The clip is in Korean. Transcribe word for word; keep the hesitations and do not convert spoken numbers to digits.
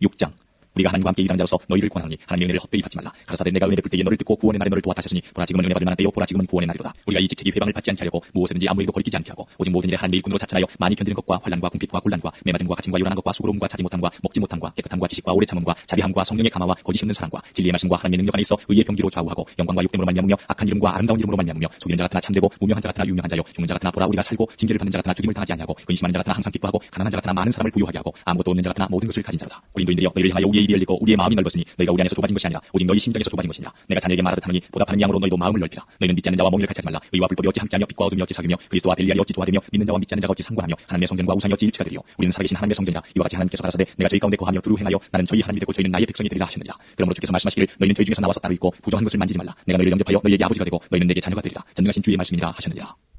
육 장. 우리가 하나님과 함께 일하는 자로서 너희를 권하노니 하나님의 은혜를 헛되이 받지 말라. 가라사대 내가 은혜 베풀 때에 너를 듣고 구원의 날에 너를 도왔다 하셨으니 보라 지금은 은혜 받을 만한 때요 보라 지금은 구원의 날이로다. 우리가 이 직책이 회방을 받지 않게 하려고 무엇이든지 아무 일도 거리끼지 않게 하고 오직 모든 일에 하나님의 일꾼으로 자천하여 많이 견디는 것과 환난과 궁핍과 곤란과 매맞음과 갇힘과 요란한 것과 수고로움과 자지 못함과 먹지 못함과 깨끗함과 지식과 오래 참음과 자비함과 성령의 감화와 거짓 없는 사랑과 진리의 말씀과 하나님의 능력 안에 있어 의의 병기로 좌우하고 영광과 욕됨으로 말미암으며 악한 이름과 아름다운 이름으로 말미암으며 속이는 자 같으나 참되고 무명한 자 같으나 유명한 자요 죽는 자 같으나 보라 우리가 살고 징계를 받는 자 같으나 죽임을 당하지 아니하고 근심하는 자 같으나 항상 기뻐하고 가난한 자 같으나 많은 사람을 부유하게 하고 아무것도 없는 자 같으나 모든 것을 가진 자로다. 우리 인도인들이여 너희를 향하여 우리의 입이 열리고 우리의 마음이 넓었으니 너희가 우리 안에서 좁아진 것이 아니라 오직 너희 심장에서 좁아진 것이니라. 내가 자네에게 말하듯 하노니 보답하는 양으로 너희도 마음을 넓히라. 너희는 믿지 않는 자와 멍에를 같이 하지 말라. 의와 불법이 어찌 함께하며 빛과 어둠이 어찌 사귀며 그리스도와 벨리알이 어찌 조화되며 믿는 자와 믿지 않는 자가 어찌 상관하며 하나님의 성전과 우상이 어찌 일치가 되리요. 우리는 살아계신 하나님의 성전이라. 이와 같이 하나님께서 가라사대 내가 저희 가운데 거하며 두루 행하여 나는 저희 하나님이 되고 저희는 나의 백성이 되리라 하셨느니라. 그러므로 주께서 말씀하시기를 너희는 저희 중에서 나와서 따로 있고 부정한 것을 만지지 말라. 내가 너희를 영접하여 너희에게 아버지가 되고 너희는 내게 자녀가 되리라. 전능하신 주의 말씀이니라 하셨느니라.